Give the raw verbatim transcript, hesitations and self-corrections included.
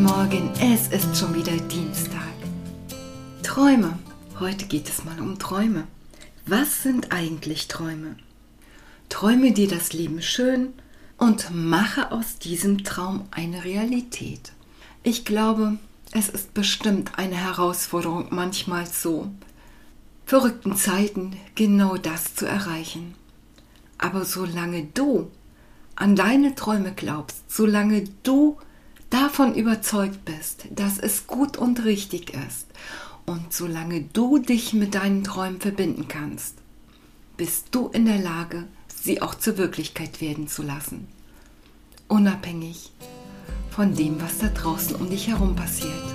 Morgen, es ist schon wieder Dienstag. Träume. Heute geht es mal um Träume. Was sind eigentlich Träume? Träume dir das Leben schön und mache aus diesem Traum eine Realität. Ich glaube, es ist bestimmt eine Herausforderung, manchmal so verrückten Zeiten genau das zu erreichen. Aber solange du an deine Träume glaubst, solange du davon überzeugt bist, dass es gut und richtig ist und solange du dich mit deinen Träumen verbinden kannst, bist du in der Lage, sie auch zur Wirklichkeit werden zu lassen. Unabhängig von dem, was da draußen um dich herum passiert.